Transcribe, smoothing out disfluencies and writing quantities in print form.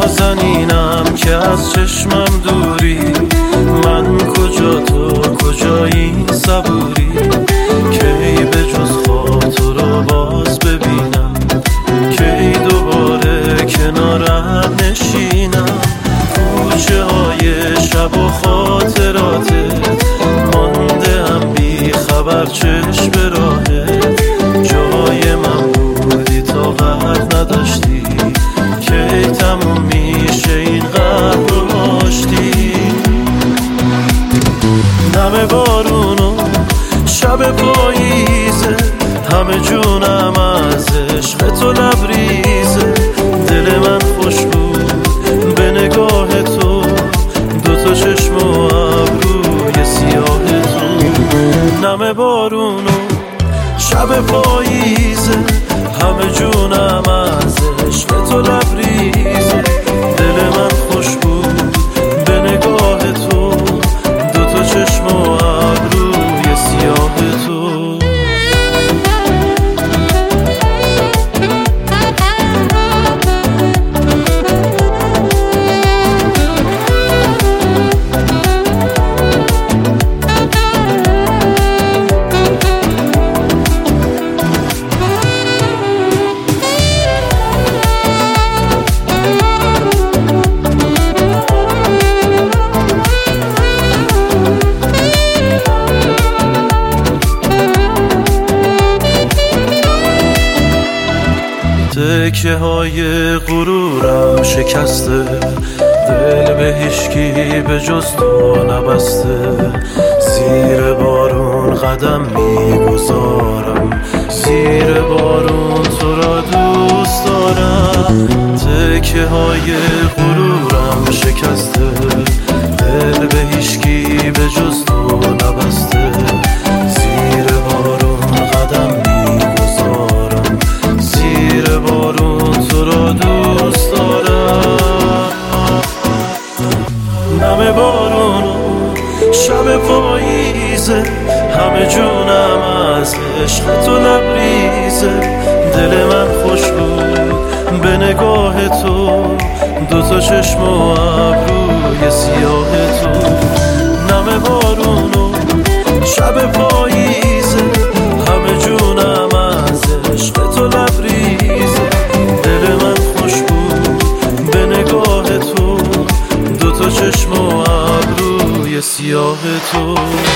نازنینم که از چشمم دوری، من کجا تو کجا این صبوری، کی به جز خاطر رو باز ببینم، کی دوباره کنارم نشینم. کوچه های شب و خاطراتت مانده هم بی خبر چشم به راهت، جای من بودی طاقت نداشتی، کی تموم میشه این قلب رو آشتی. نم بارونو شب پاییزه، همه جونم از عشق تو لبریزه، دل من خوش بود به نگاه تو، دوتا چشم و ابروی سیاه تو. نم بارونو شب پاییزه، همه جونم از عشق تو لبریزه، دل من خوش بود به نگاه تو، دوتا چشم و ابروی سیاه تو. تکه های غرورم شکسته، دل به هیچکی به جز تو نبسته، زیر بارون قدم میگذارم، زیر بارون تو را دوست دارم. تکه های غرورم شکسته، دل به هیچکی به جز تو نبسته، زیر بارون قدم میگذارم، زیر بارون تو را دوست دارم. نم بارونو شب پاییزه، همه جونم از عشق تو لبریزه، دل من خوش بود به نگاه تو، دوتا چشم و ابروی سیاه تو. نم بارونو شب پاییزه، همه جونم از عشق تو لبریزه، دل من خوش بود به نگاه تو، دوتا چشم و ابروی سیاه تو.